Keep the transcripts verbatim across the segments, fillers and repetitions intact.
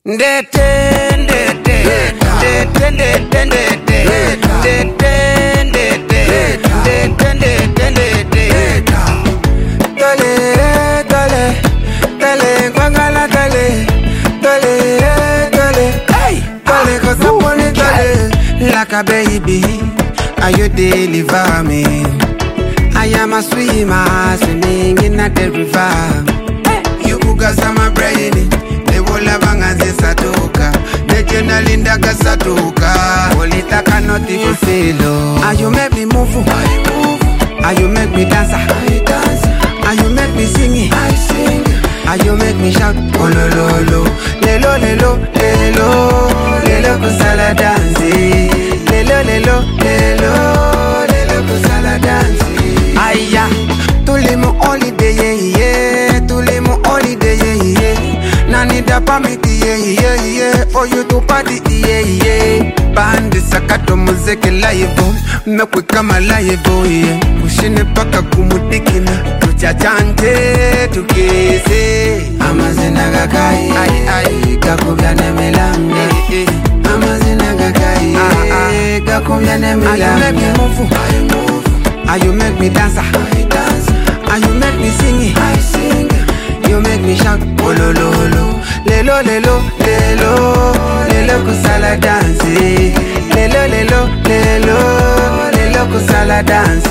Like a baby, are you deliver me? I am a swimmer, swimming in a the river. You kuga sama brain, the wola bangazi satuka, the journalinda kasatuka. Olita cannot even feel. Are you make me move? I move. Are you make me dance? I dance. Are you make me sing? I sing. Are you make me shout? Oh lo lo lo, lelo lelo lelo, lelo kusala dance. Lelo lelo lelo lelo kusala dance. Aya, tulimo holiday yeah yeah, tulimo holiday yeah yeah. Nani da pamiti yeah yeah yeah, for you to party yeah yeah. Bandi sakato muziki live, mekwe kama live yeah. Ushine paka kumudikina, tuchachante tukese. Amazina gakai, ay ay, kakubya melanga. Amazina gakai, ay kakubya melanga. Are you make me move? I move. Are you make me dance? I dance. Are you make me sing? I sing. You make me shout, oh lo lo lo, lelo lelo lelo, lelo kusala dance. Lelo lelo lelo, lelo kusala dance.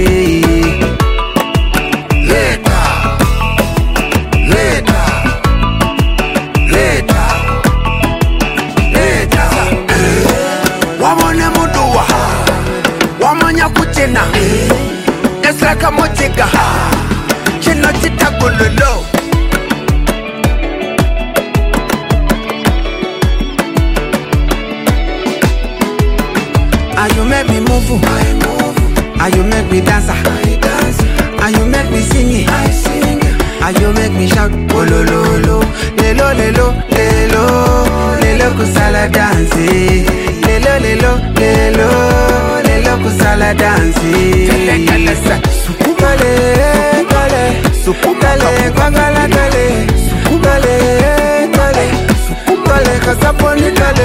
Leta, leta, leta, leta. Wamone muduwa, wamanya kuchena. Nesraka mochika, chino chita kulolo. Are you make me move? I move. Are you make me dance? I dance. Are you make me sing? I sing. Are you make me shout? Oh lo lo lo, lelo lelo lelo, lelo kusala dance. Lelo lelo lelo, lelo kusala dance. Kale kale sa, kale kale, kale kwangala kale, kale kale, kale kasaponi kale.